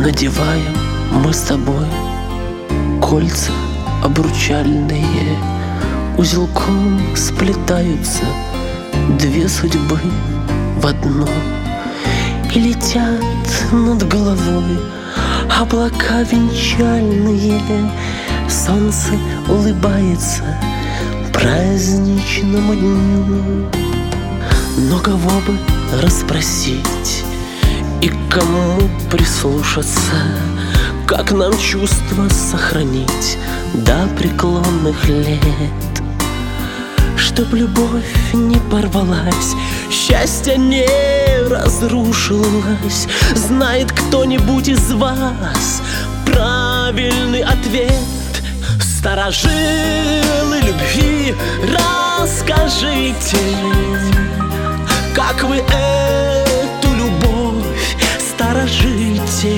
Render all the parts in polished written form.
Надеваем мы с тобой кольца обручальные, узелком сплетаются две судьбы в одно. И летят над головой облака венчальные, солнце улыбается праздничному дню. Но кого бы расспросить и кому прислушаться, как нам чувства сохранить до преклонных лет, чтоб любовь не порвалась, счастье не разрушилось. Знает кто-нибудь из вас правильный ответ? Старожилы любви, расскажите, как вы эту любовь сторожите,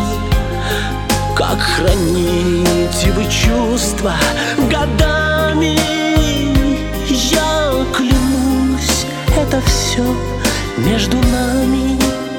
как храните вы чувства годами. Я клянусь, это все между нами.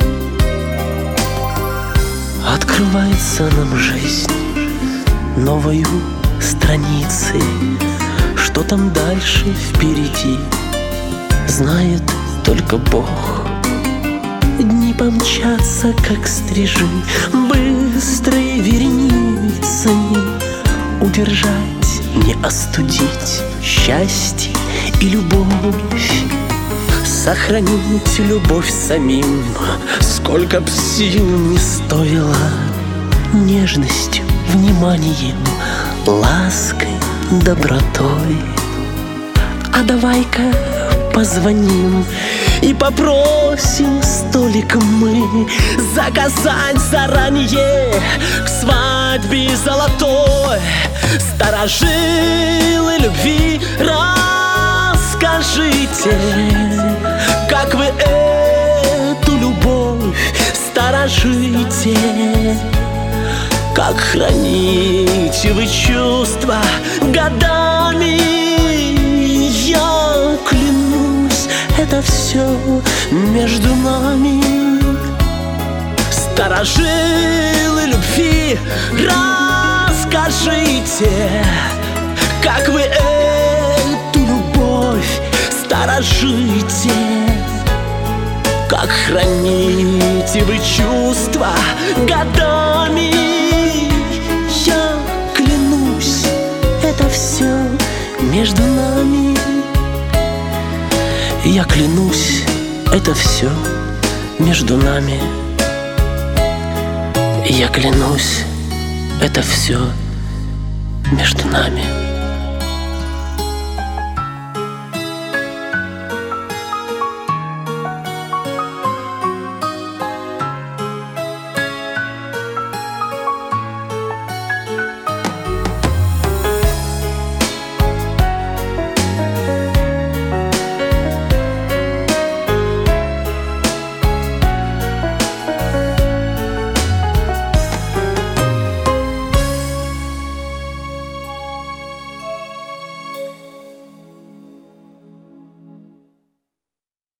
Открывается нам жизнь новою страницей. Что там дальше впереди, знает только Бог. Дни помчатся, как стрижи, быстрой вереницей. Удержать, не остудить счастье и любовь, сохранить любовь самим, сколько б сил не стоило, нежностью, вниманием, лаской, добротой. А давай-ка позвоним и попросим столик мы заказать заранее к свадьбе золотой. Старожилы любви, расскажите, как вы эту любовь сторожите, как храните вы чувства годами. Я клянусь, это все между нами. Старожилы любви, расскажите, как вы эту любовь сторожите, как храните вы чувства годами. Я клянусь, это все между нами. Я клянусь, это все между нами. Я клянусь, это все между нами.